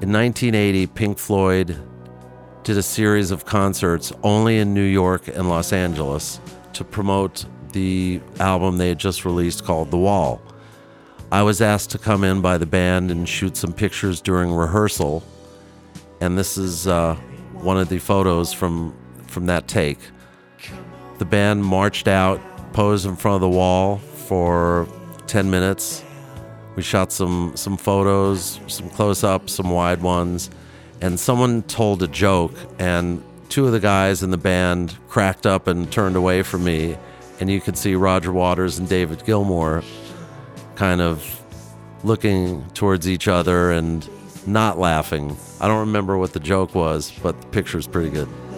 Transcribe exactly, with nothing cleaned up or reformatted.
In nineteen eighty, Pink Floyd did a series of concerts only in New York and Los Angeles to promote the album they had just released called The Wall. I was asked to come in by the band and shoot some pictures during rehearsal, and this is uh, one of the photos from, from that take. The band marched out, posed in front of the wall for ten minutes. We shot some, some photos, some close-ups, some wide ones, and someone told a joke, and two of the guys in the band cracked up and turned away from me, and you could see Roger Waters and David Gilmour kind of looking towards each other and not laughing. I don't remember what the joke was, but the picture's pretty good.